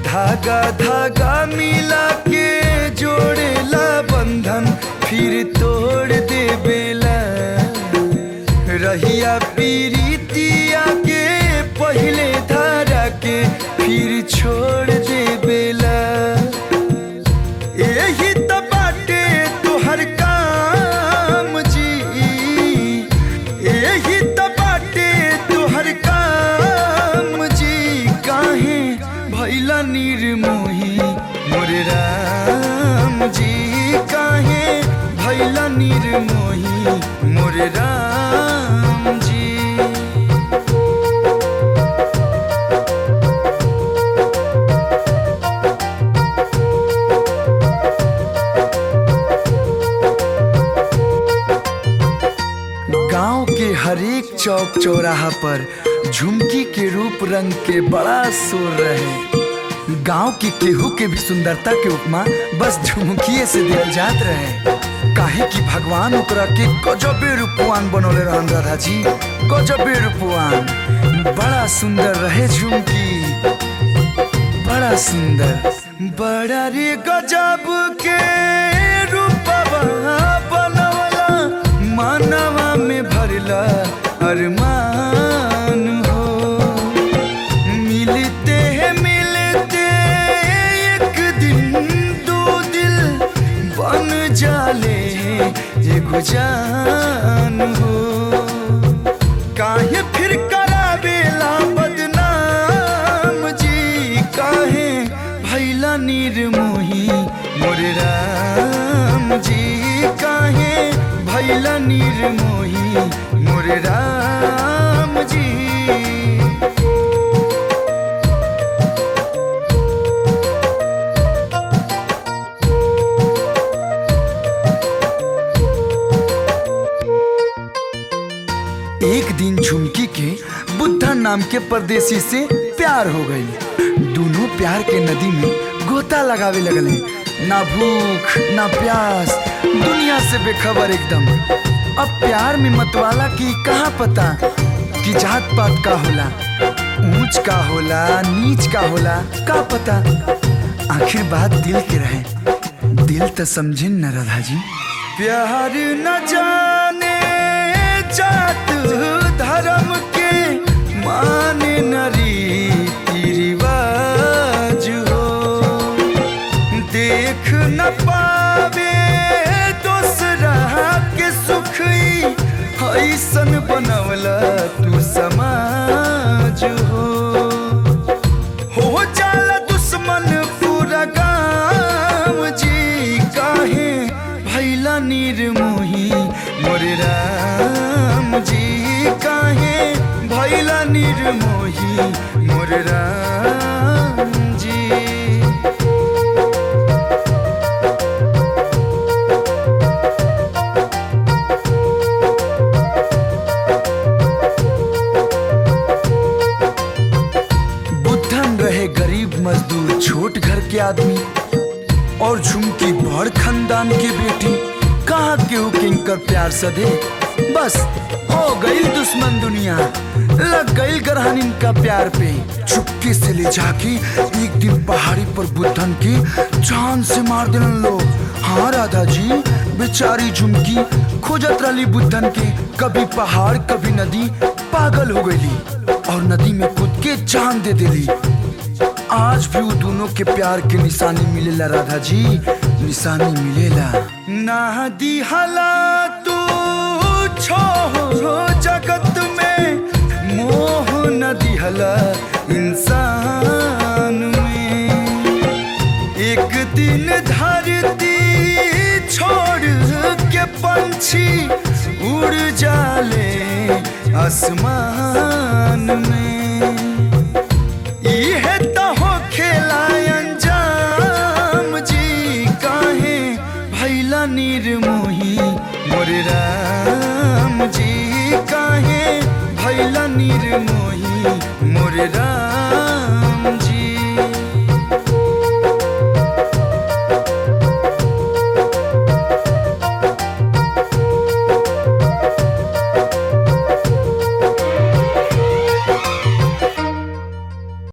धागा धागा मिला के जोड़ेला बंधन फिर तोड़ दे बेला। रहिया पीरितिया के पहले धारा के फिर छोड़ दे बेला। यही तो बाटे तोहर काम जी, यही तो बाटे तोहर काम जी। काहे भैला निर्मोही मोरे राम जी, काहे भैला निर्मोही मोरे राम जी। गांव के हरेक चौक चौराहा पर झुमकी के रूप रंग के बड़ा शोर रहे। गांव की केहू के भी सुंदरता के उपमा बस झुमकिए से दिल जात रहे। काहे कि भगवान ओकरा के गजबे रूपवान बनौले रहन राधा जी, गजबे रूपवान। बड़ा सुंदर रहे झुमकी, बड़ा सुंदर। बड़ा रे गजब के रूपवा बनवला, मानवा में भरला अरमान हो। मिलते हैं मिलते एक दिन दो दिल बन जाले एगो जान हो। काहे फिर करावेला बदनाम जी, काहे भैला निर्मोही मोरे राम जी, काहे भैला निर्मोही मोरे राम जी। एक दिन झुमकी के बुद्धा नाम के परदेसी से प्यार हो गई। दोनों प्यार के नदी में गोता लगावे लगले। ना भूख ना प्यास, दुनिया से बेखबर एकदम। अब प्यार में मतवाला की कहाँ पता कि जात पात का होला, ऊंच का होला, नीच का होला, का पता। आखिर बात दिल के रहे, दिल तो समझे न राधा जी। प्यार न जाने जात धर्म के, माने न रीति रिवाज हो। देख न पावे दूसरा के सुख, ऐसन बनवला तू समाज हो जाला दुश्मन पूरा गाँव जी। काहे भैला निर्मोही मोरे राम जी, काहे भैला निर्मोही मोरे राम जी। गरीब मजदूर छोट घर के आदमी, और झुमकी बड़ खानदान के बेटी। कहाँ केहू किंकर प्यार सदे, बस हो गई दुश्मन दुनिया, लग गई ग्रहण इनका प्यार पे। चुपके से ले जाके एक दिन पहाड़ी पर बुद्धन की जान से मार देन लोग। हाँ राधा जी, बेचारी झुमकी खोजत रही बुद्धन के, कभी पहाड़ कभी नदी। पागल हो गई और नदी में कूद के जान दे देली। आज भी वो दोनों के प्यार के निशानी मिलेला राधा जी, निशानी मिलेला। ना दिहला तू छोड़ो जगत में, मोह न दिहला इंसान में। एक दिन धरती छोड़ के पंछी उड़ जाले आसमान में। यह तो हो खेला अंजाम जी, काहे भैला निर्मोही मोरे राम जी, काहे भैला निर्मोही